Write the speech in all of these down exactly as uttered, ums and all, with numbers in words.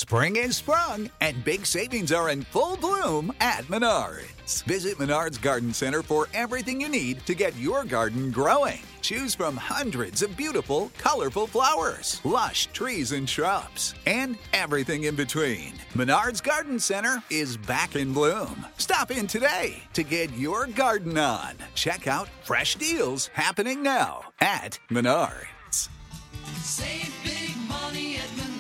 Spring is sprung, and big savings are in full bloom at Menards. Visit Menards Garden Center for everything you need to get your garden growing. Choose from hundreds of beautiful, colorful flowers, lush trees and shrubs, and everything in between. Menards Garden Center is back in bloom. Stop in today to get your garden on. Check out fresh deals happening now at Menards. Save big money at Menards.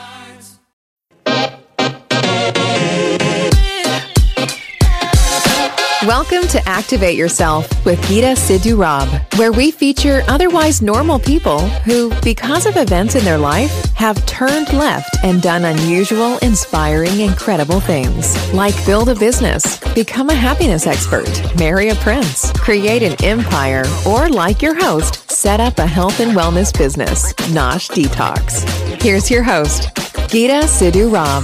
Welcome to Activate Yourself with Geeta Sidhu Rob, where we feature otherwise normal people who, because of events in their life, have turned left and done unusual, inspiring, incredible things. Like build a business, become a happiness expert, marry a prince, create an empire, or like your host, set up a health and wellness business, Nosh Detox. Here's your host, Geeta Sidhu Rob.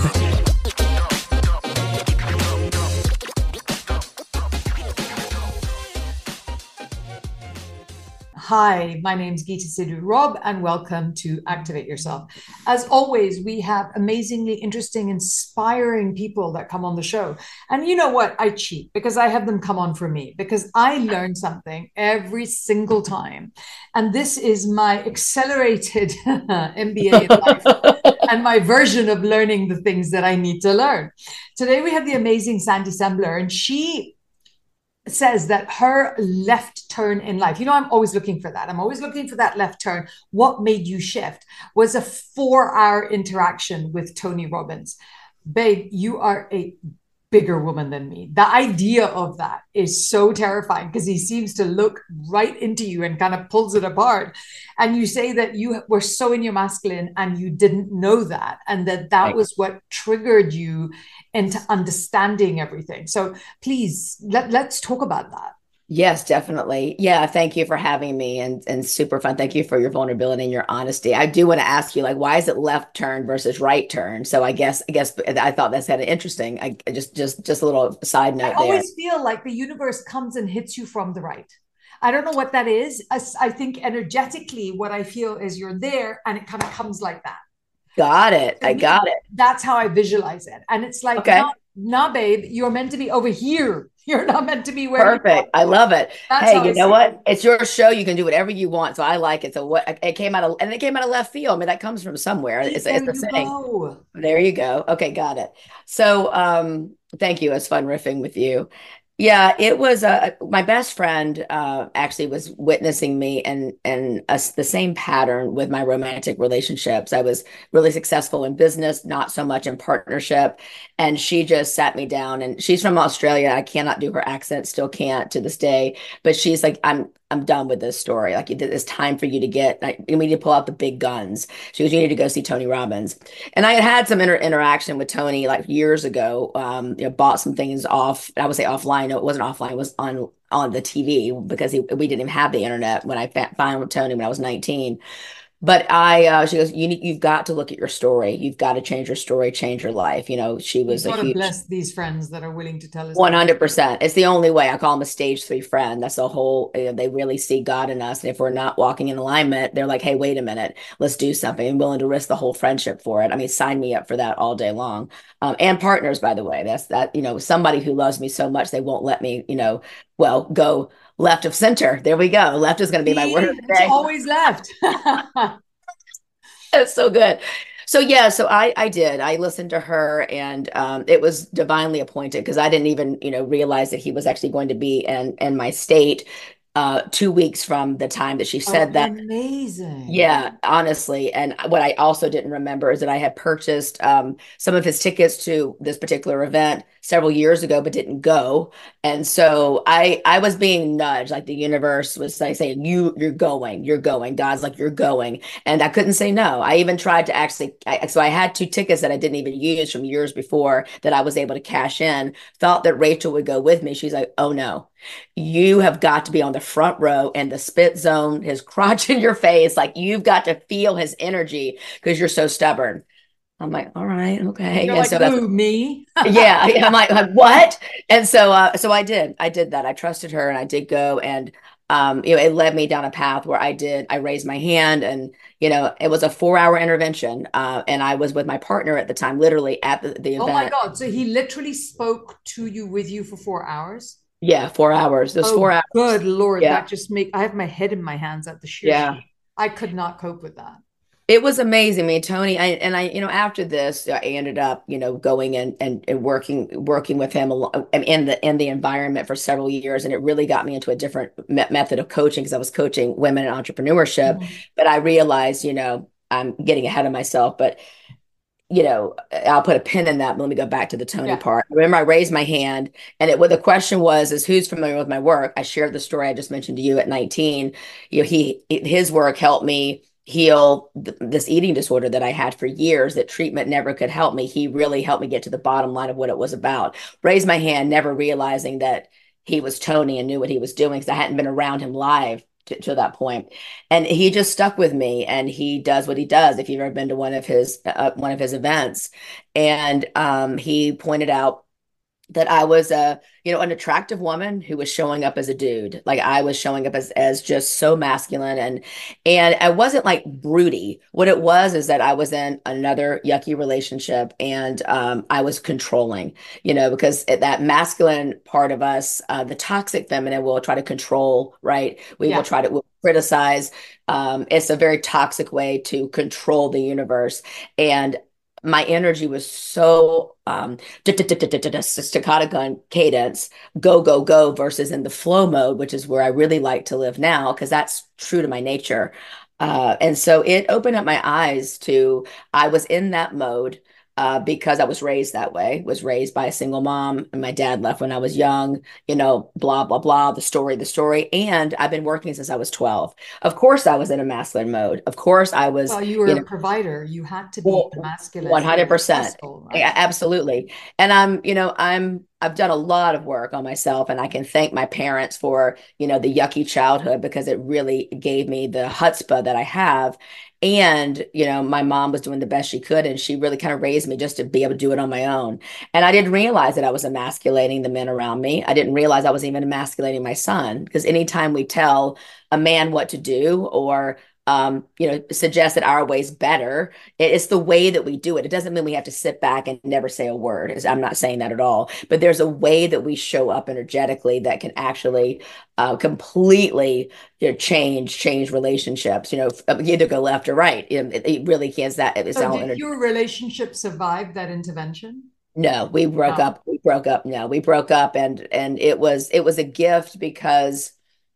Hi, my name's Geeta Sidhu Rob, and welcome to Activate Yourself. As always, we have amazingly interesting, inspiring people that come on the show. And you know what? I cheat because I have them come on for me because I learn something every single time. And this is my accelerated M B A in life and my version of learning the things that I need to learn. Today, we have the amazing Sandy Sembler, and she says that her left turn in life, you know, I'm always looking for that. I'm always looking for that left turn. What made you shift was a four hour interaction with Tony Robbins. Babe, you are a bigger woman than me. The idea of that is so terrifying because he seems to look right into you and kind of pulls it apart. And you say that you were so in your masculine and you didn't know that, and that that was what triggered you into understanding everything. So please, let, let's talk about that. Yes, definitely. Yeah. Thank you for having me, and, and super fun. Thank you for your vulnerability and your honesty. I do want to ask you, like, why is it left turn versus right turn? So I guess, I guess I thought that's kind of interesting. I I just, just, just a little side note I there. always feel like the universe comes and hits you from the right. I don't know what that is. I, I think energetically, what I feel is you're there and it kind of comes like that. Got it. I got it. That's how I visualize it. And it's like, okay. nah, nah, babe, you're meant to be over here. You're not meant to be where. Perfect. I love it. That's hey, you know what? It. It's your show. You can do whatever you want. So I like it. So what it came out of, and it came out of left field. I mean, that comes from somewhere. It's, there it's a you thing. Go. There you go. Okay. Got it. So, um, thank you. It was fun riffing with you. Yeah, it was uh, my best friend uh, actually was witnessing me and and us the same pattern with my romantic relationships. I was really successful in business, not so much in partnership. And she just sat me down, and she's from Australia. I cannot do her accent, still can't to this day. But she's like, I'm I'm done with this story. Like, it's time for you to get, like, we need to pull out the big guns. She goes, you need to go see Tony Robbins. And I had had some inter- interaction with Tony like years ago. Um, you know, bought some things off. I would say offline. No, it wasn't offline. It was on on the T V because he, we didn't even have the internet when I found Tony when I was nineteen. But I, uh, she goes, you need, you've got to look at your story. You've got to change your story, change your life. You know, she was You've a got to huge, bless these friends that are willing to tell us. one hundred percent. It's the only way. I call them a stage three friend. That's the whole, you know, they really see God in us. And if we're not walking in alignment, they're like, hey, wait a minute, let's do something. I'm willing to risk the whole friendship for it. I mean, sign me up for that all day long. Um, and partners, by the way, that's that, you know, somebody who loves me so much, they won't let me, you know, well, go left of center. There we go. Left is going to be my word of the day. It's always left. It's so good. So yeah, so I I did. I listened to her, and um, it was divinely appointed because I didn't even, you know, realize that he was actually going to be in in my state uh, two weeks from the time that she said oh, that. Amazing. Yeah, honestly. And what I also didn't remember is that I had purchased um, some of his tickets to this particular event several years ago, but didn't go. And so I I was being nudged, like the universe was like saying, you, you're going, you're going. God's like, you're going. And I couldn't say no. I even tried to actually, I, so I had two tickets that I didn't even use from years before that I was able to cash in, thought that Rachel would go with me. She's like, oh no, you have got to be on the front row and the spit zone, his crotch in your face. Like, you've got to feel his energy because you're so stubborn. I'm like, all right, okay. You're and like, so that's, who, me? yeah, I'm like, like, what? And so, uh, so I did, I did that. I trusted her and I did go. And um, you know, it led me down a path where I did, I raised my hand and, you know, it was a four hour intervention. Uh, and I was with my partner at the time, literally at the, the Oh my event. God. So he literally spoke to you with you for four hours? Yeah, four hours. Those Oh, four hours. good Lord. Yeah. That just make I have my head in my hands at the sheer Yeah. sheet. I could not cope with that. It was amazing. I mean, Tony, I, and I, you know, after this, I ended up, you know, going and and, and working working with him alo- in the in the environment for several years, and it really got me into a different me method of coaching because I was coaching women in entrepreneurship. Mhm. But I realized, you know, I'm getting ahead of myself. But you know, I'll put a pin in that. But let me go back to the Tony Yeah. part. I remember I raised my hand, and it what the question was is who's familiar with my work? I shared the story I just mentioned to you at nineteen. You know, he his work helped me heal th this eating disorder that I had for years that treatment never could help me. He really helped me get to the bottom line of what it was about. Raised my hand, never realizing that he was Tony and knew what he was doing because I hadn't been around him live to, to that point. And he just stuck with me and he does what he does. If you've ever been to one of his uh, one of his events, and um, he pointed out that I was a, you know, an attractive woman who was showing up as a dude. Like I was showing up as as just so masculine and and I wasn't like broody. What it was is that I was in another yucky relationship and um, I was controlling, you know, because that masculine part of us, uh, the toxic feminine will try to control, right? We will Yeah. try to we'll criticize. Um, it's a very toxic way to control the universe. And my energy was so um staccato gun cadence, go, go, go, versus in the flow mode, which is where I really like to live now, because that's true to my nature. Uh, and so it opened up my eyes to, I was in that mode uh, because I was raised that way, was raised by a single mom, and my dad left when I was young, you know, blah, blah, blah, the story, the story. And I've been working since I was twelve. Of course, I was in a masculine mode. Of course, I was, Well, you were you a know, provider. You had to be well, masculine to be one hundred percent. successful, Yeah, right? absolutely. And I'm, you know, I'm, I've done a lot of work on myself and I can thank my parents for, you know, the yucky childhood because it really gave me the chutzpah that I have. And, you know, my mom was doing the best she could and she really kind of raised me just to be able to do it on my own. And I didn't realize that I was emasculating the men around me. I didn't realize I was even emasculating my son because anytime we tell a man what to do or um, you know, suggest that our way's better. It's the way that we do it. It doesn't mean we have to sit back and never say a word. I'm not saying that at all. But there's a way that we show up energetically that can actually uh, completely you know, change change relationships. You know, either go left or right. It, it really can't. That it's So all did energy. your relationship survive that intervention? No, we broke No. up. We broke up. No, we broke up, and and it was it was a gift because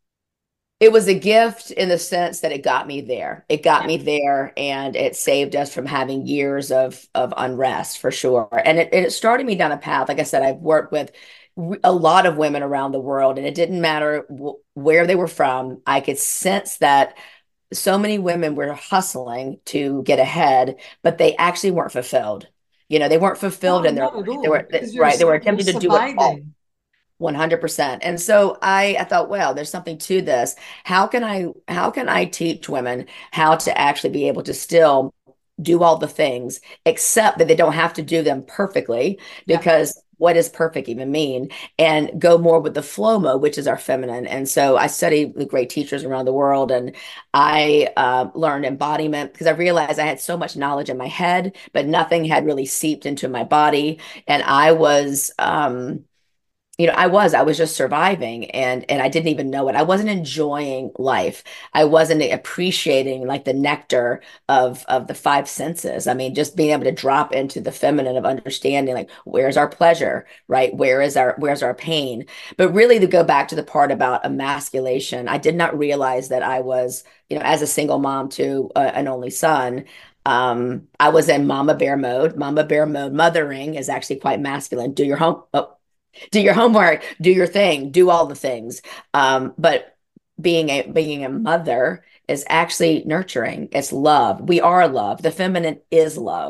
it was a gift in the sense that it got me there. It got Yeah. me there and it saved us from having years of of unrest for sure. And it, it started me down a path. Like I said, I've worked with a lot of women around the world and it didn't matter where they were from. I could sense that so many women were hustling to get ahead, but they actually weren't fulfilled. You know, they weren't fulfilled No, in their not at life. They all. were, Because you're right. They were you're attempting to do it all. surviving. one hundred percent. And so I, I thought, well, there's something to this. How can I, how can I teach women how to actually be able to still do all the things, except that they don't have to do them perfectly, Yeah. because what does perfect even mean? And go more with the flow mode, which is our feminine. And so I studied with great teachers around the world, and I uh, learned embodiment because I realized I had so much knowledge in my head, but nothing had really seeped into my body. And I was, um, you know, I was, I was just surviving and and I didn't even know it. I wasn't enjoying life. I wasn't appreciating like the nectar of of the five senses. I mean, just being able to drop into the feminine of understanding, like where's our pleasure, right? Where is our where's our pain? But really to go back to the part about emasculation, I did not realize that I was, you know, as a single mom to uh, an only son, um, I was in mama bear mode. Mama bear mode mothering is actually quite masculine. Do your home. Oh, do your homework, do your thing, do all the things. Um, but being a being a mother is actually nurturing. It's love. We are love. The feminine is love.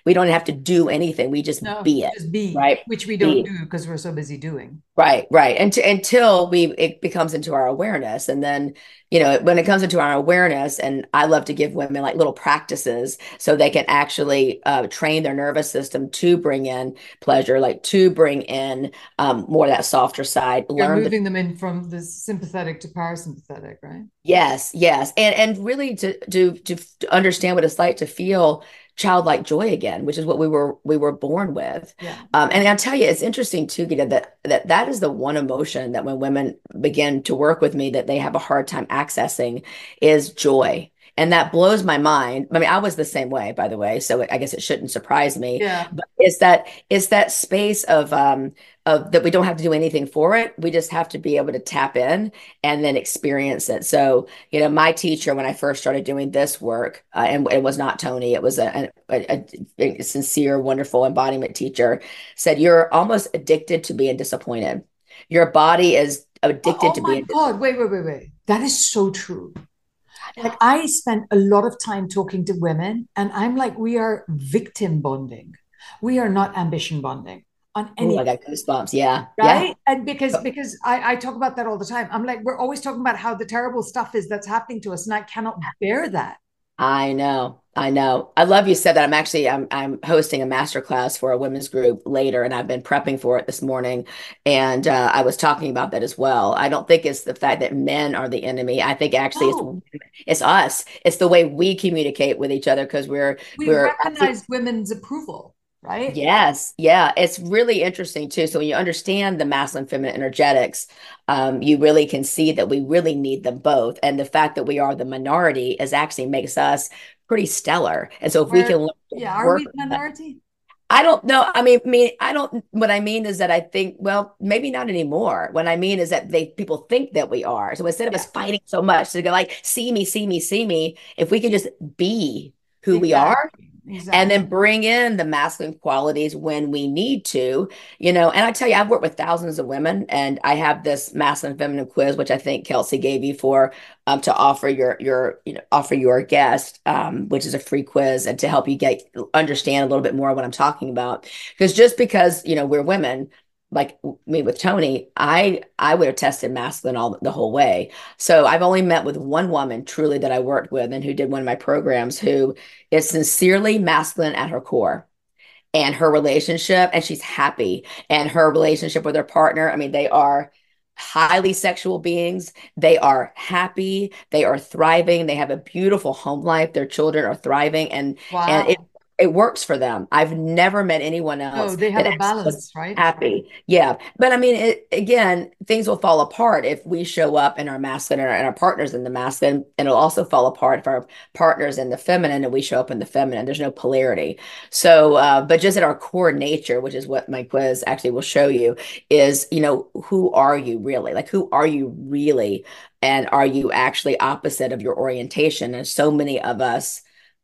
we don't have to do anything. We just No, be it, just be, right? which we don't Be. do because we're so busy doing. Right, right. And until we it becomes into our awareness. And then, you know, when it comes into our awareness, and I love to give women like little practices so they can actually uh, train their nervous system to bring in pleasure, like to bring in um, more of that softer side, You're learn the moving them in from the sympathetic to parasympathetic, right? yes, yes. And and really to to to to understand what it's like to feel childlike joy again, which is what we were we were born with. Yeah. Um, and I'll tell you, it's interesting too, Gita, that that that is the one emotion that when women begin to work with me that they have a hard time accessing is joy. And that blows my mind. I mean, I was the same way, by the way, so I guess it shouldn't surprise me. Yeah. But it's that it's that space of um of that we don't have to do anything for it. We just have to be able to tap in and then experience it. So, you know, my teacher, when I first started doing this work, uh, and it was not Tony, it was a, a, a sincere, wonderful embodiment teacher, said, you're almost addicted to being disappointed. Your body is addicted Oh, to my being God. Wait, wait, wait, wait. That is so true. Like I spent a lot of time talking to women, and I'm like, we are victim bonding. We are not ambition bonding on any. Oh, I got goosebumps. Yeah. Right. Yeah. And because because I, I talk about that all the time. I'm like, we're always talking about how the terrible stuff is that's happening to us, and I cannot bear that. I know. I know. I love you said that. I'm actually I'm I'm hosting a masterclass for a women's group later, and I've been prepping for it this morning. And uh, I was talking about that as well. I don't think it's the fact that men are the enemy. I think actually No. it's it's us. It's the way we communicate with each other because we're We we're recognize women's approval, right? yes, yeah, it's really interesting too. So when you understand the masculine feminine energetics, um, you really can see that we really need them both. And the fact that we are the minority is actually makes us pretty stellar. And so if we can Where, learn to yeah, are work we with that, minority? I don't know. I mean, mean, I don't. What I mean is that I think, well, maybe not anymore. What I mean is that they people think that we are. So instead of Yeah, us fighting so much to go like, see me, see me, see me, if we can just be who we are exactly. and Exactly. then bring in the masculine qualities when we need to, you know. And I tell you, I've worked with thousands of women, and I have this masculine feminine quiz, which I think Kelsey gave you for um, to offer your your you know offer your guest, um, which is a free quiz, and to help you get understand a little bit more what I'm talking about. Because just because you know we're women, like me with Tony, I I would have tested masculine all the whole way. So I've only met with one woman truly that I worked with and who did one of my programs who is sincerely masculine at her core and her relationship, and she's happy. And her relationship with her partner, I mean, they are highly sexual beings. They are happy. They are thriving. They have a beautiful home life. Their children are thriving, and and it Wow. it works for them. I've never met anyone No, else they have that a actually was balance, right? happy. Yeah. But I mean, it, again, things will fall apart if we show up in our masculine and our, and our partners in the masculine, and it'll also fall apart if our partners in the feminine and we show up in the feminine. There's no polarity. So, uh, but just at our core nature, which is what my quiz actually will show you, is, you know, who are you really? Like, who are you really? And are you actually opposite of your orientation? And so many of us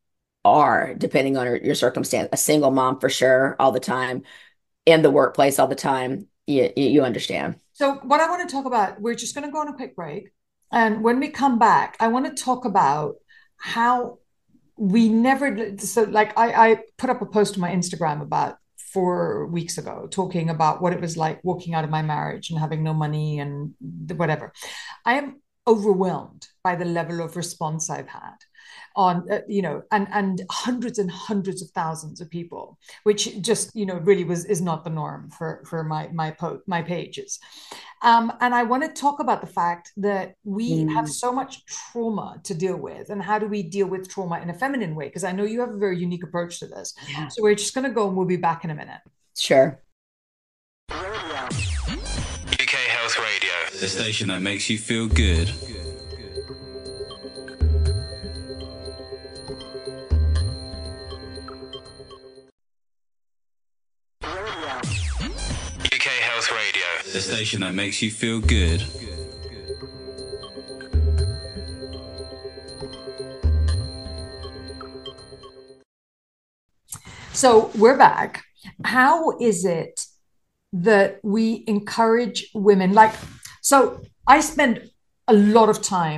are, depending on your, your circumstance, a single mom for sure, all the time, in the workplace all the time. You, you understand. So, what I want to talk about, we're just going to go on a quick break. And when we come back, I want to talk about how we never, so like I, I put up a post on my Instagram about four weeks ago talking about what it was like walking out of my marriage and having no money and whatever. I am overwhelmed by the level of response I've had on uh, you know and and hundreds and hundreds of thousands of people, which just you know really was is not the norm for for my my po- my pages. Um, and I want to talk about the fact that we have Mm. so much trauma to deal with, and how do we deal with trauma in a feminine way, because I know you have a very unique approach to this. Yeah, So we're just going to go, and we'll be back in a minute. sure. U K Health Radio, the station that makes you feel good. U K Health Radio, the station that makes you feel good. So we're back. How is it that we encourage women? Like, so I spend a lot of time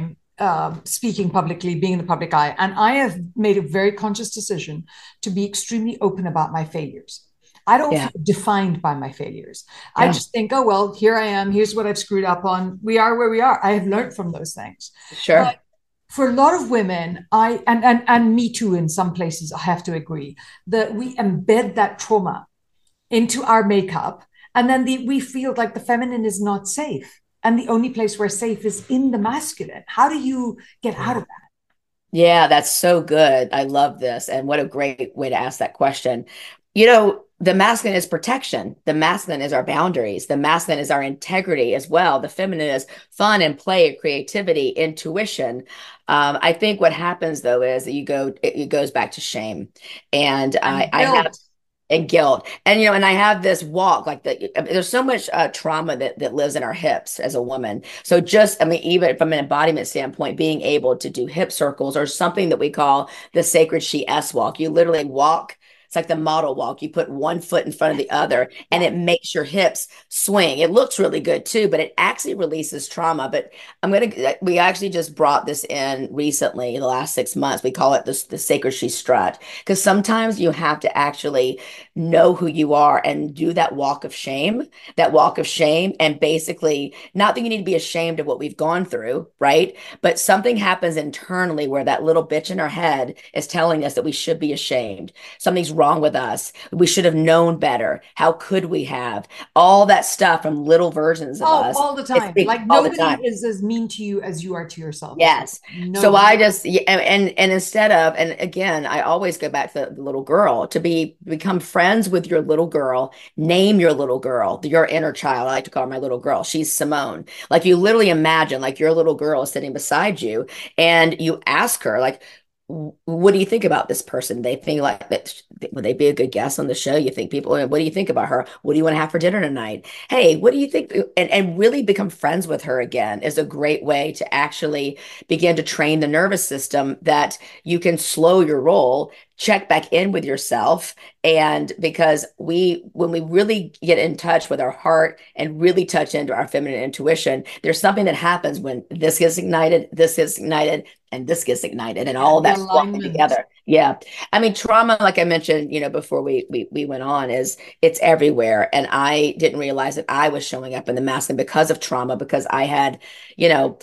um, speaking publicly, being in the public eye. And I have made a very conscious decision to be extremely open about my failures. I don't Yeah. feel defined by my failures. Yeah. I just think, oh, well, here I am. Here's what I've screwed up on. We are where we are. I have learned from those things. Sure. But for a lot of women, I and, and and me too, in some places, I have to agree that we embed that trauma into our makeup, and then the, we feel like the feminine is not safe. And the only place we're safe is in the masculine. How do you get out of that? Yeah, that's so good. I love this. And what a great way to ask that question. You know, the masculine is protection. The masculine is our boundaries. The masculine is our integrity as well. The feminine is fun and play, creativity, intuition. Um, I think what happens though is that you go, it, it goes back to shame. And, And I, I have guilt. and guilt. And, you know, and I have this walk like that. There's so much uh, trauma that, that lives in our hips as a woman. So just, I mean, even from an embodiment standpoint, being able to do hip circles or something that we call the sacred she S walk, you literally walk. It's like the model walk. You put one foot in front of the other and it makes your hips swing. It looks really good too, but it actually releases trauma. But I'm going to, we actually just brought this in recently in the last six months. We call it this, the sacred she strut, because sometimes you have to actually know who you are and do that walk of shame, that walk of shame. And basically, not that you need to be ashamed of what we've gone through, right? But something happens internally where that little bitch in our head is telling us that we should be ashamed. Something's wrong with us. We should have known better. How could we have? All that stuff from little versions of Oh, us. all the time. It's Like all the nobody time. is as mean to you as you are to yourself. Yes. Nobody. So I just yeah, and, and and instead of and again, I always go back to the, the little girl to be become friends with your little girl. Name your little girl, your inner child. I like to call her my little girl. She's Simone. Like you literally imagine like your little girl is sitting beside you, and you ask her like, what do you think about this person? They think like that. Would they be a good guest on the show? You think people, what do you think about her? What do you want to have for dinner tonight? Hey, what do you think? And, and really become friends with her again is a great way to actually begin to train the nervous system that you can slow your roll, check back in with yourself. And because we, when we really get in touch with our heart and really touch into our feminine intuition, there's something that happens when this gets ignited, this gets ignited, and this gets ignited, and all Yeah, that's walking together. Yeah. I mean, trauma, like I mentioned, you know, before we, we, we went on, is it's everywhere. And I didn't realize that I was showing up in the masculine because of trauma, because I had, you know,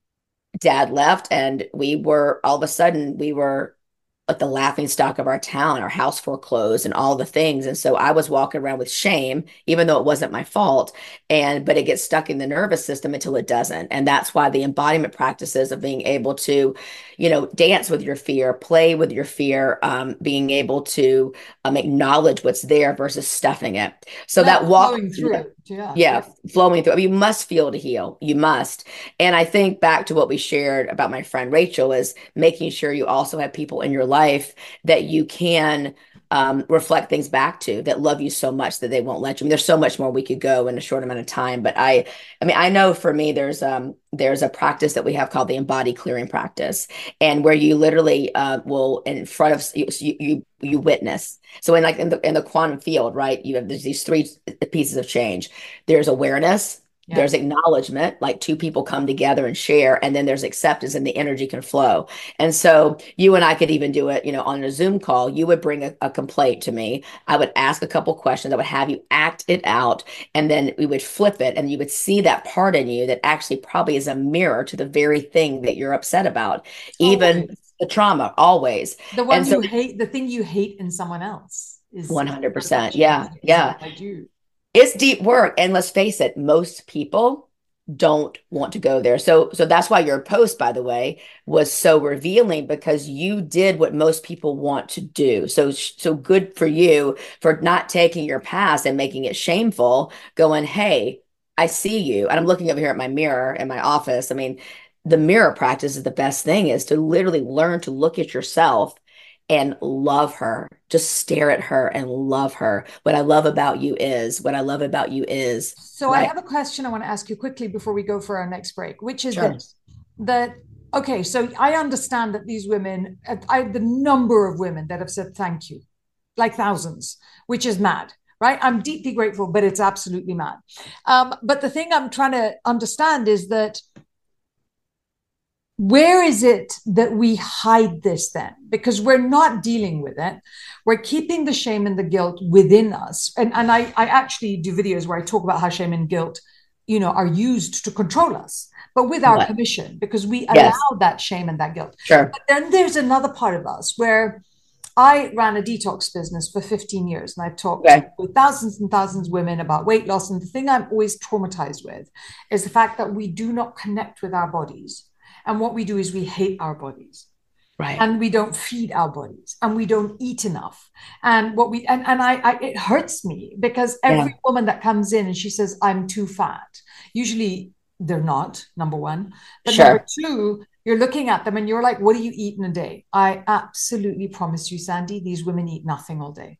dad left and we were, all of a sudden we were like the laughing stock of our town, our house foreclosed and all the things. And so I was walking around with shame, even though it wasn't my fault. And, but it gets stuck in the nervous system until it doesn't. And that's why the embodiment practices of being able to, you know, dance with your fear, play with your fear, um, being able to um, acknowledge what's there versus stuffing it. So Yeah, that walk flowing through it. Yeah. yeah, flowing through. I mean, you must feel to heal. You must. And I think back to what we shared about my friend Rachel is making sure you also have people in your life that you can um, reflect things back to, that love you so much that they won't let you. I mean, there's so much more we could go in a short amount of time. But I, I mean, I know for me, there's um, there's a practice that we have called the embodied clearing practice, and where you literally uh, will in front of you, you you witness. So in like in the in the quantum field, right? You have there's these three pieces of change. There's awareness. Yeah. There's acknowledgement, like two people come together and share, and then there's acceptance and the energy can flow. And so you and I could even do it, you know, on a Zoom call. You would bring a, a complaint to me. I would ask a couple questions. I would have you act it out, and then we would flip it, and you would see that part in you that actually probably is a mirror to the very thing that you're upset about, even Always. the trauma, always. The one And so you hate, the thing you hate in someone else is one hundred percent. Yeah. Yeah. I do. It's deep work. And let's face it, most people don't want to go there. So, so that's why your post, by the way, was so revealing, because you did what most people want to do. So, so good for you for not taking your past and making it shameful, going, hey, I see you. And I'm looking over here at my mirror in my office. I mean, the mirror practice is the best thing, is to literally learn to look at yourself and love her. Just stare at her and love her. What I love about you is, what I love about you is. So I right? have a question I want to ask you quickly before we go for our next break, which is Sure. this, that, okay, so I understand that these women, I, the number of women that have said thank you, like thousands, which is mad, right? I'm deeply grateful, but it's absolutely mad. Um, but the thing I'm trying to understand is that where is it that we hide this then? Because we're not dealing with it. We're keeping the shame and the guilt within us. And, and I, I actually do videos where I talk about how shame and guilt, you know, are used to control us, but with our Right. permission, because we Yes. allow that shame and that guilt. Sure. But then there's another part of us where I ran a detox business for fifteen years, and I've talked Okay. with thousands and thousands of women about weight loss. And the thing I'm always traumatized with is the fact that we do not connect with our bodies. And what we do is we hate our bodies. Right. And we don't feed our bodies, and we don't eat enough. And what we and, and I, I it hurts me, because every Yeah. woman that comes in and she says, I'm too fat, usually they're not, number one. But Sure. number two, you're looking at them and you're like, what do you eat in a day? I absolutely promise you, Sandy, these women eat nothing all day.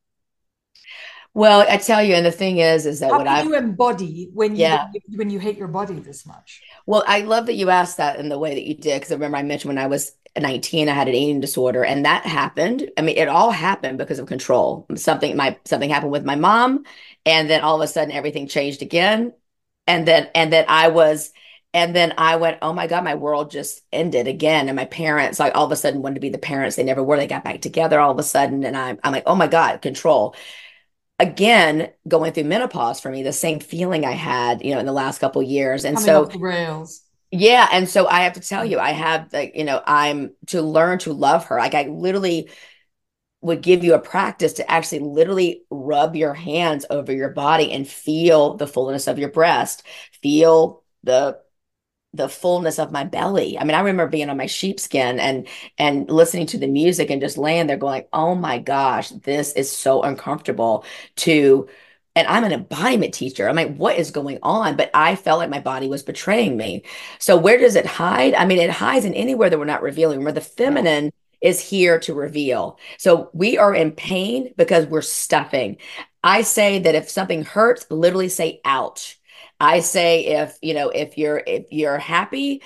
Well, I tell you, and the thing is, is that How what can I, you embody when you yeah. when you hate your body this much? Well, I love that you asked that in the way that you did, because I remember I mentioned when I was nineteen, I had an eating disorder, and that happened. I mean, it all happened because of control. Something my something happened with my mom, and then all of a sudden everything changed again. And then and then I was and then I went, oh my God, my world just ended again. And my parents, like, all of a sudden wanted to be the parents they never were. They got back together all of a sudden. And I'm I'm like, oh my God, control. Again, going through menopause for me, the same feeling I had, you know, in the last couple of years. And Coming so off the rails. yeah, and so I have to tell you, I have, like, you know, I'm to learn to love her. Like, I literally would give you a practice to actually literally rub your hands over your body and feel the fullness of your breast, feel the the fullness of my belly. I mean, I remember being on my sheepskin and and listening to the music and just laying there going, oh my gosh, this is so uncomfortable to, and I'm an embodiment teacher. I'm like, what is going on? But I felt like my body was betraying me. So where does it hide? I mean, it hides in anywhere that we're not revealing. Remember, the feminine is here to reveal. So we are in pain because we're stuffing. I say that if something hurts, literally say ouch. I say if, you know, if you're if you're happy,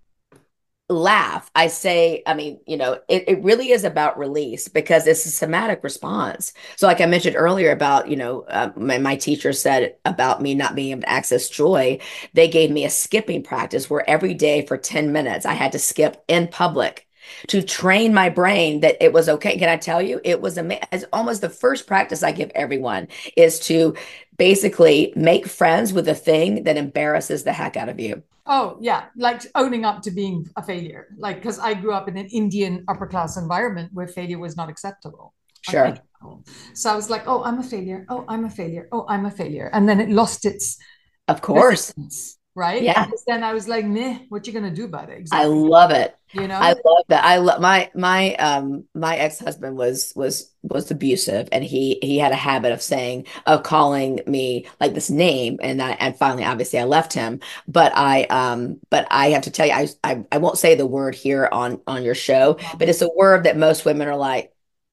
laugh. I say, I mean, you know, it, it really is about release, because it's a somatic response. So like I mentioned earlier about, you know, uh, my, my teacher said about me not being able to access joy. They gave me a skipping practice where every day for ten minutes, I had to skip in public to train my brain that it was okay. Can I tell you, it was amazing. It's almost the first practice I give everyone is to basically make friends with a thing that embarrasses the heck out of you. Oh, yeah. Like owning up to being a failure. Like, because I grew up in an Indian upper class environment where failure was not acceptable. Sure. Unacceptable. So I was like, oh, I'm a failure. Oh, I'm a failure. Oh, I'm a failure. And then it lost its Of course. resistance, right? Yeah. Because then I was like, meh, what you gonna do about it? I Exactly. love it. You know? I love that. I love my my um my ex-husband was was was abusive, and he he had a habit of saying of calling me like this name, and I and finally obviously I left him, but I um but I have to tell you, I I, I won't say the word here on on your show, but it's a word that most women are like,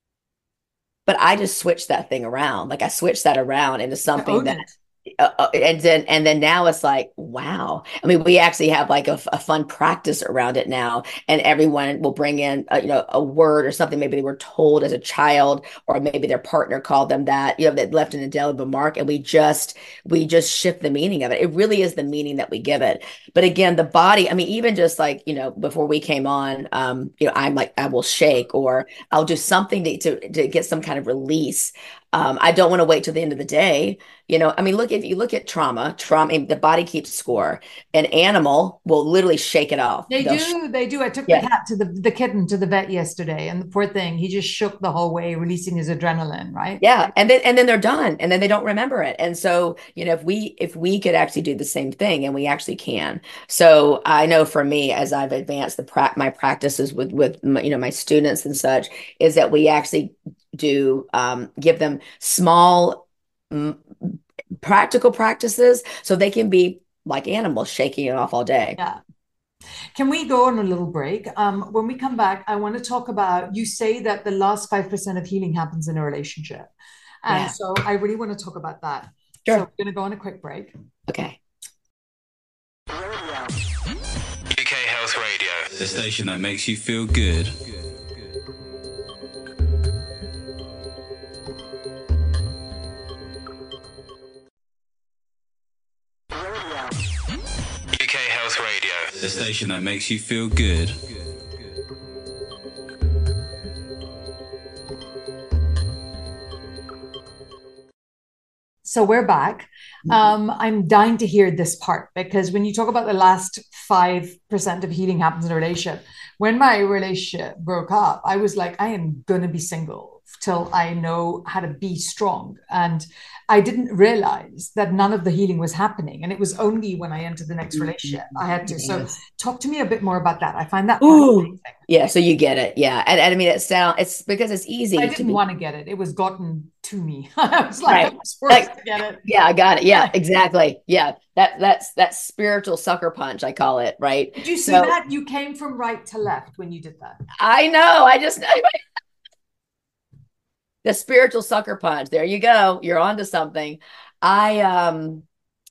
but I just switched that thing around. Like I switched that around into I something own that it. uh, uh, and then and then now it's like, wow. I mean, we actually have like a, a fun practice around it now, and everyone will bring in a, you know, a word or something maybe they were told as a child, or maybe their partner called them that, you know, that left an indelible mark, and we just we just shift the meaning of it. It really is the meaning that we give it. But again, the body, I mean, even just like, you know, before we came on, um, you know, I'm like, I will shake, or I'll do something to to, to get some kind of release. Um, I don't want to wait till the end of the day. You know, I mean, look, if you look at trauma, trauma, the body keeps score. An animal will literally shake it off. They They'll do, they do. I took Yeah. the cat to the, the kitten to the vet yesterday, and the poor thing, he just shook the whole way, releasing his adrenaline, right? Yeah, and then and then they're done, and then they don't remember it. And so, you know, if we if we could actually do the same thing, and we actually can. So I know for me, as I've advanced the pra my practices with with my, you know, my students and such, is that we actually do um, give them small, mm, practical practices so they can be like animals shaking it off all day. Yeah. Can we go on a little break? Um, when we come back, I want to talk about, you say that the last five percent of healing happens in a relationship. And Yeah. so I really want to talk about that. Sure. So we're going to go on a quick break. Okay. U K Health Radio, the station that makes you feel good. U K Health Radio, the station that makes you feel good. So we're back. Um, I'm dying to hear this part because when you talk about the last five percent of healing happens in a relationship, when my relationship broke up, I was like, I am going to be single till I know how to be strong. And I didn't realize that none of the healing was happening. And it was only when I entered the next relationship I had to. So talk to me a bit more about that. I find that fascinating. Yeah, so you get it. Yeah. And, and I mean, it sound it's because it's easy. I didn't to want to get it. It was gotten to me. I was like, right. I was forced like, to get it. Yeah, I got it. Yeah, exactly. Yeah. That that's that spiritual sucker punch, I call it, right? Did you see so, that? You came from right to left when you did that. I know. I just the spiritual sucker punch. There you go. You're onto something. I um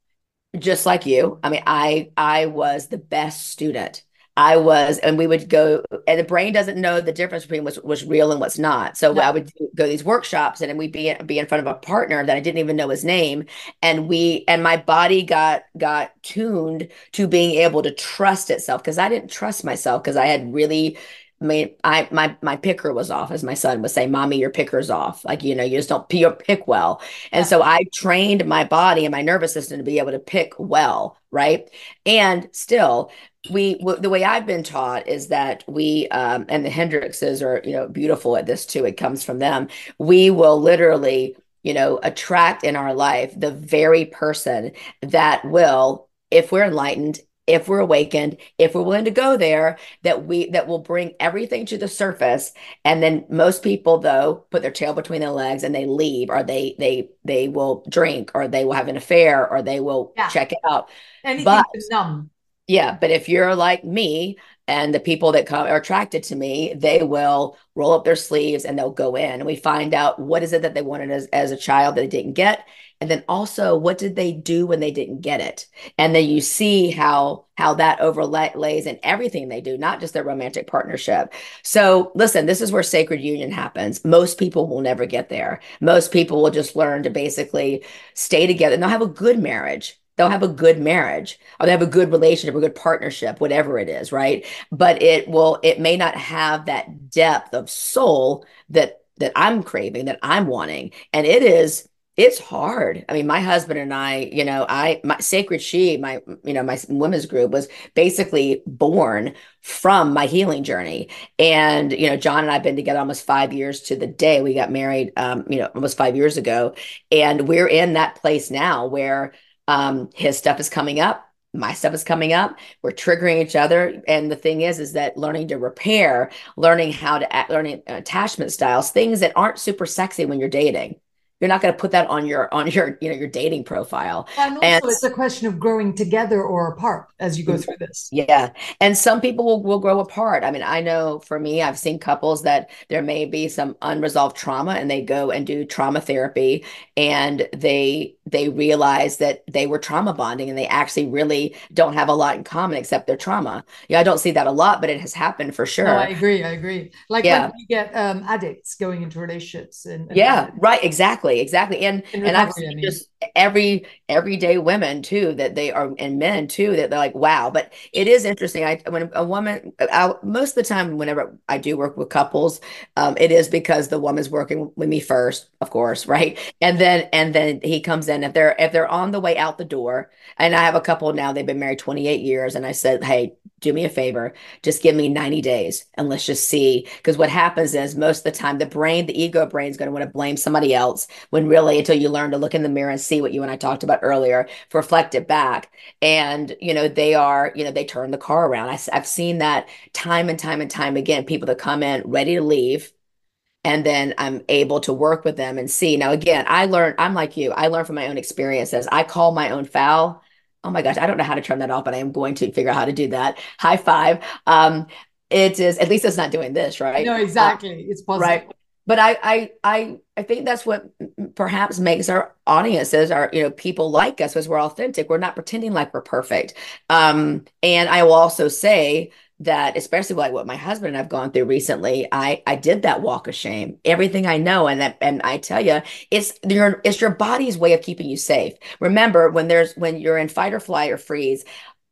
just like you. I mean, I I was the best student. I was, and we would go, and the brain doesn't know the difference between what's, what's real and what's not. So no. I would go to these workshops, and then we'd be be in front of a partner that I didn't even know his name, and we and my body got got tuned to being able to trust itself because I didn't trust myself because I had really. I mean, I my my picker was off, as my son would say, "Mommy, your picker's off." Like, you know, you just don't you pick well. And yeah. so I trained my body and my nervous system to be able to pick well, right? And still, we w- the way I've been taught is that we um, and the Hendrixes are, you know, beautiful at this too. It comes from them. We will literally, you know, attract in our life the very person that will, if we're enlightened, if we're awakened, if we're willing to go there, that we that will bring everything to the surface. And then most people, though, put their tail between their legs and they leave, or they they they will drink, or they will have an affair, or they will yeah. check it out. Anything but numb. Yeah, but if you're like me, and the people that come are attracted to me, they will roll up their sleeves and they'll go in. And we find out what is it that they wanted as, as a child that they didn't get. And then also, what did they do when they didn't get it? And then you see how how that overlays in everything they do, not just their romantic partnership. So listen, this is where sacred union happens. Most people will never get there. Most people will just learn to basically stay together, and they'll have a good marriage. They'll have a good marriage, or they have a good relationship, a good partnership, whatever it is, right? But it will, it may not have that depth of soul that that I'm craving, that I'm wanting. And it is, it's hard. I mean, my husband and I, you know, I, my Sacred She, my, you know, my women's group was basically born from my healing journey. And, you know, John and I have been together almost five years to the day. We got married, um, you know, almost five years ago. And we're in that place now where Um, his stuff is coming up. My stuff is coming up. We're triggering each other. And the thing is, is that learning to repair, learning how to act, learning attachment styles, things that aren't super sexy when you're dating. You're not going to put that on your, on your, you know, your dating profile. And also and, it's a question of growing together or apart as you go through this. Yeah. And some people will, will grow apart. I mean, I know for me, I've seen couples that there may be some unresolved trauma, and they go and do trauma therapy, and they, they realize that they were trauma bonding, and they actually really don't have a lot in common except their trauma. Yeah. I don't see that a lot, but it has happened for sure. No, I agree. I agree. Like yeah. when you get um, addicts going into relationships. And, and yeah, right. Exactly. Exactly. And, In and recovery, I've seen I mean. just every, everyday women too, that they are, and men too, that they're like, wow. But it is interesting. I, when a woman, I, most of the time, whenever I do work with couples, um, it is because the woman's working with me first, of course. Right. And then, and then he comes in, if they're, if they're on the way out the door, and I have a couple now, they've been married twenty-eight years. And I said, hey, do me a favor, just give me ninety days and let's just see. Because what happens is most of the time, the brain, the ego brain is going to want to blame somebody else, when really, until you learn to look in the mirror and see what you and I talked about earlier, reflect it back. And, you know, they are, you know, they turn the car around. I, I've seen that time and time and time again, people that come in ready to leave. And then I'm able to work with them and see. Now, again, I learned, I'm like you, I learned from my own experiences. I call my own foul. Oh my gosh, I don't know how to turn that off, but I am going to figure out how to do that. High five. Um, it is, at least it's not doing this, right? No, exactly. Uh, it's positive. Right. But I, I, I, I think that's what perhaps makes our audiences, our, you know, people like us, because we're authentic. We're not pretending like we're perfect. Um, and I will also say that, especially like what my husband and I've gone through recently, I, I did that walk of shame, everything I know. And that, and I tell you, it's your, it's your body's way of keeping you safe. Remember, when there's, when you're in fight or flight or freeze,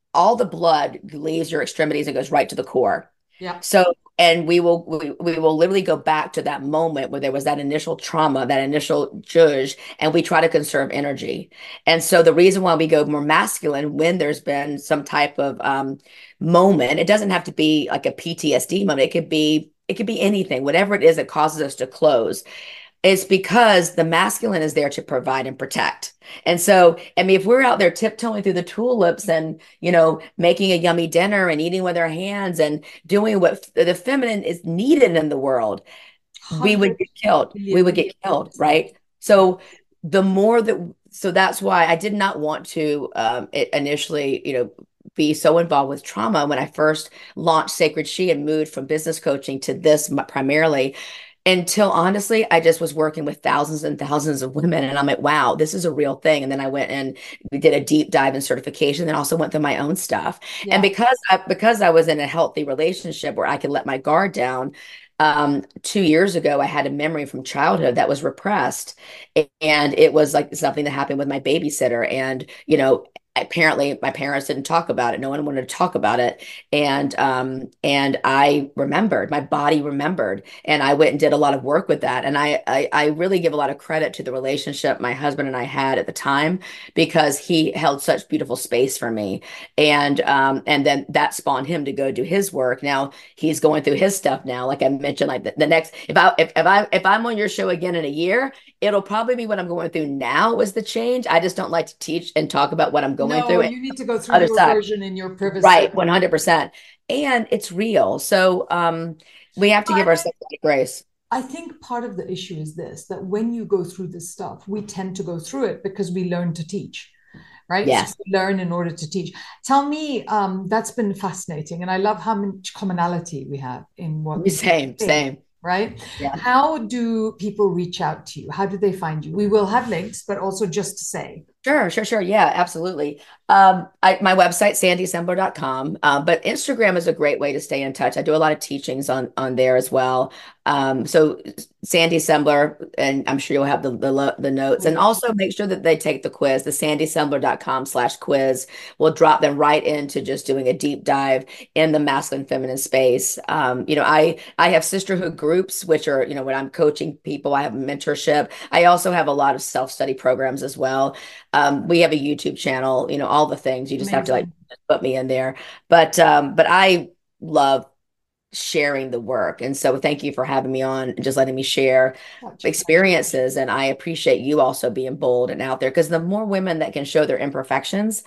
all the blood leaves your extremities and goes right to the core. Yeah. So, and we will we, we will literally go back to that moment where there was that initial trauma, that initial judge, and we try to conserve energy. And so the reason why we go more masculine when there's been some type of um, moment, it doesn't have to be like a P T S D moment. It could be it could be anything, whatever it is that causes us to close. It's because the masculine is there to provide and protect. And so, I mean, if we're out there tiptoeing through the tulips and, you know, making a yummy dinner and eating with our hands and doing what the feminine is needed in the world, we would get killed. We would get killed, right? So the more that, so that's why I did not want to um, it initially, you know, be so involved with trauma when I first launched Sacred She and moved from business coaching to this primarily. Until honestly, I just was working with thousands and thousands of women. And I'm like, wow, this is a real thing. And then I went and we did a deep dive in certification and also went through my own stuff. Yeah. And because I, because I was in a healthy relationship where I could let my guard down, um, two years ago, I had a memory from childhood that was repressed. And it was like something that happened with my babysitter. And, you know, apparently my parents didn't talk about it. No one wanted to talk about it. And, um, and I remembered, my body remembered, and I went and did a lot of work with that. And I, I, I really give a lot of credit to the relationship my husband and I had at the time, because he held such beautiful space for me. And, um, and then that spawned him to go do his work. Now he's going through his stuff now. Like I mentioned, like the, the next, if I, if, if I, if I'm on your show again in a year, it'll probably be what I'm going through now was the change. I just don't like to teach and talk about what I'm going no, through. You need to go through other your side. version in your privacy. Right, one hundred percent. And it's real. So um, we have to give I, ourselves grace. I think part of the issue is this, that when you go through this stuff, we tend to go through it because we learn to teach. Right? Yes. So we learn in order to teach. Tell me, um, that's been fascinating. And I love how much commonality we have in what we Same, say. same. Right? Yeah. How do people reach out to you? How do they find you? We will have links, but also just to say. Sure, sure, sure. Yeah, absolutely. Um, I, my website, sandy sembler dot com, uh, but Instagram is a great way to stay in touch. I do a lot of teachings on, on there as well. Um, so Sandy Sembler, and I'm sure you'll have the, the, the notes, and also make sure that they take the quiz. The sandy sembler dot com slash quiz will drop them right into just doing a deep dive in the masculine feminine space. Um, you know, I, I have sisterhood groups, which are, you know, when I'm coaching people, I have mentorship. I also have a lot of self-study programs as well. Um, we have a YouTube channel, you know, all the things. You just Amazing. Have to like put me in there. But um, but I love sharing the work. And so thank you for having me on and just letting me share experiences. And I appreciate you also being bold and out there, because the more women that can show their imperfections,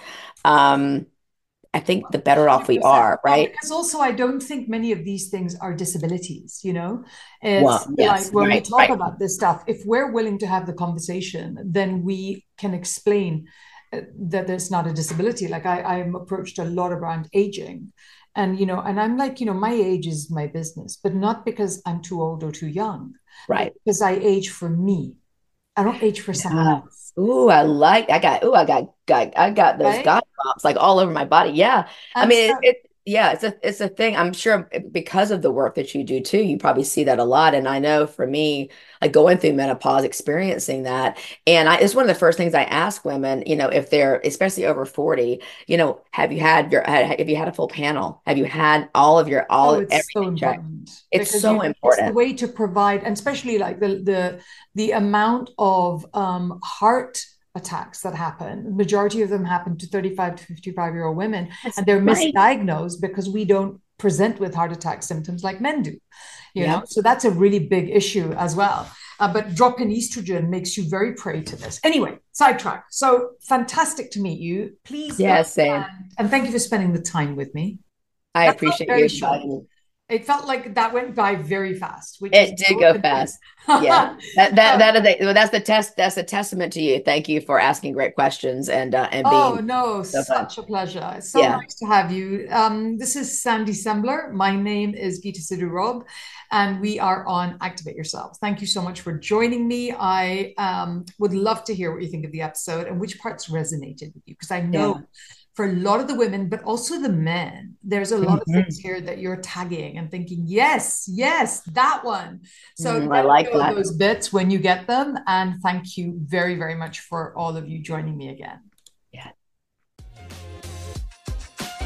um, I think the better off we are, right? Because also, I don't think many of these things are disabilities, you know? It's well, yes, like when right, we talk right. about this stuff, if we're willing to have the conversation, then we can explain that there's not a disability. Like I, I'm approached a lot around aging. And, you know, and I'm like, you know, my age is my business, but not because I'm too old or too young. Right. Because I age for me. I don't age for someone yeah. else. Ooh, I like, I got, ooh, I got, got, I got those right? God bumps like all over my body. Yeah. And I mean, so, it, it, yeah, it's a, it's a thing. I'm sure because of the work that you do too, you probably see that a lot. And I know for me, like going through menopause, experiencing that. And I, it's one of the first things I ask women, you know, if they're, especially over forty, you know, have you had your, have you had a full panel? Have you had all of your, all, oh, it's so checked? important. It's Because so you, important. It's the way to provide, and especially like the, the, the amount of um, heart attacks that happen. The majority of them happen to thirty-five to fifty-five year old women. That's and they're right. misdiagnosed because we don't present with heart attack symptoms like men do, you yep. know? So that's a really big issue as well. Uh, but drop in estrogen makes you very prey to this. Anyway, sidetrack. So fantastic to meet you. Please. Yes, same. And, and thank you for spending the time with me. I that's appreciate you. Short. It felt like that went by very fast. Which it did go fast. Yeah, that that that is a, well, that's the test. That's a testament to you. Thank you for asking great questions and uh, and being. Oh no, so such fun. a pleasure. It's so yeah. nice to have you. Um, this is Sandy Sembler. My name is Geeta Sidhu Rob, and we are on Activate Yourself. Thank you so much for joining me. I um, would love to hear what you think of the episode and which parts resonated with you, because I know. Yeah. For a lot of the women, but also the men, there's a lot mm-hmm. of things here that you're tagging and thinking, yes, yes, that one. So mm, I like know that. those bits when you get them. And thank you very, very much for all of you joining me again. Yeah.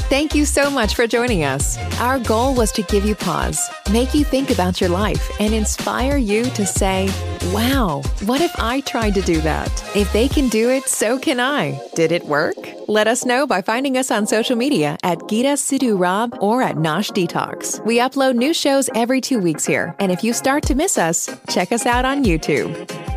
Thank you so much for joining us. Our goal was to give you pause, make you think about your life, and inspire you to say, wow, what if I tried to do that? If they can do it, so can I. Did it work? Let us know by finding us on social media at Geeta Sidhu Rob or at Nosh Detox. We upload new shows every two weeks here, and if you start to miss us, check us out on YouTube.